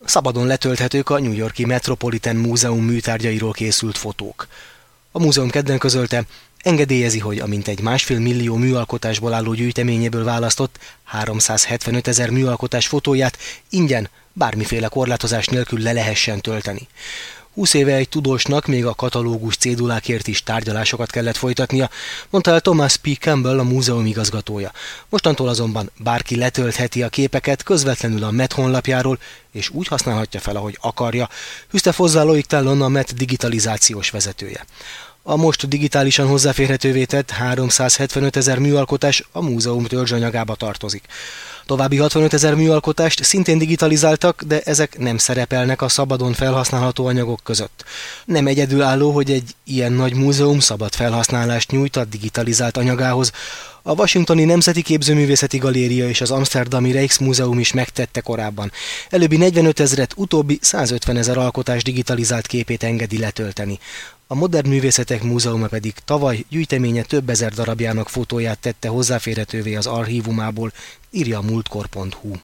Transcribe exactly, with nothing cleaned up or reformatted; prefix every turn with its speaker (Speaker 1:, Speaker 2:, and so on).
Speaker 1: Szabadon letölthetők a New York-i Metropolitan Múzeum műtárgyairól készült fotók. A múzeum kedden közölte, engedélyezi, hogy a mintegy másfél millió műalkotásból álló gyűjteményéből választott háromszázhetvenöt ezer műalkotás fotóját ingyen, bármiféle korlátozás nélkül le lehessen tölteni. Húsz éve egy tudósnak még a katalógus cédulákért is tárgyalásokat kellett folytatnia, mondta el Thomas P. Campbell, a múzeum igazgatója. Mostantól azonban bárki letöltheti a képeket közvetlenül a Met honlapjáról, és úgy használhatja fel, ahogy akarja, fűzte hozzá Loic Tallon, a Met digitalizációs vezetője. A most digitálisan hozzáférhetővé tett háromszázhetvenöt ezer műalkotás a múzeum törzsanyagába tartozik. További hatvanöt ezer műalkotást szintén digitalizáltak, de ezek nem szerepelnek a szabadon felhasználható anyagok között. Nem egyedülálló, hogy egy ilyen nagy múzeum szabad felhasználást nyújt a digitalizált anyagához. A Washingtoni Nemzeti Képzőművészeti Galéria és az Amsterdami Rijksmuseum is megtette korábban. Előbbi negyvenöt ezret, utóbbi százötven ezer alkotás digitalizált képét engedi letölteni. A Modern Művészetek Múzeuma pedig tavaly gyűjteménye több ezer darabjának fotóját tette hozzáférhetővé az archívumából, írja a múltkor pont hu.